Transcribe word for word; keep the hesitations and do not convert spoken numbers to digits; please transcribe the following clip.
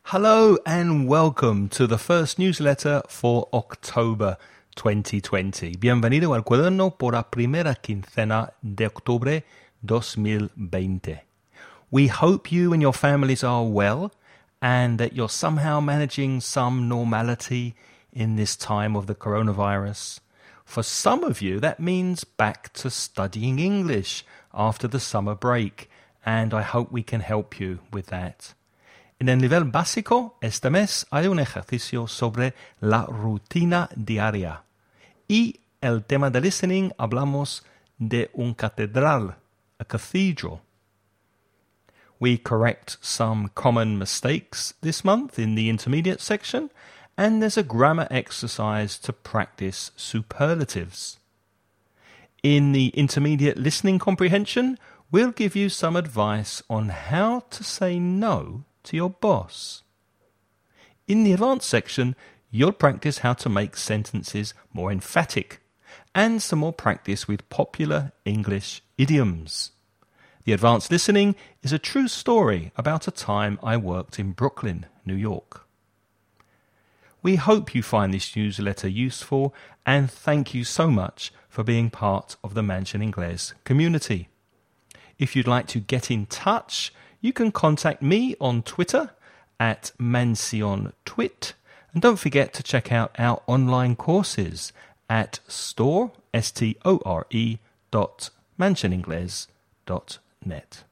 Hello and welcome to the first newsletter for October twenty twenty. Bienvenido al cuaderno por la primera quincena de octubre dos mil veinte. We hope you and your families are well and that you're somehow managing some normality in this time of the coronavirus. For some of you, that means back to studying English after the summer break, and I hope we can help you with that. En el nivel básico, este mes hay un ejercicio sobre la rutina diaria. Y el tema de listening hablamos de un catedral, a cathedral. We correct some common mistakes this month in the intermediate section, and there's a grammar exercise to practice superlatives. In the intermediate listening comprehension, we'll give you some advice on how to say no to your boss. In the advanced section, you'll practice how to make sentences more emphatic and some more practice with popular English idioms. The advanced listening is a true story about a time I worked in Brooklyn, New York. We hope you find this newsletter useful and thank you so much for being part of the Mansion Inglés community. If you'd like to get in touch, you can contact me on Twitter at MansionTwit, and don't forget to check out our online courses at store, S T O R E, dot mansioningles dot net.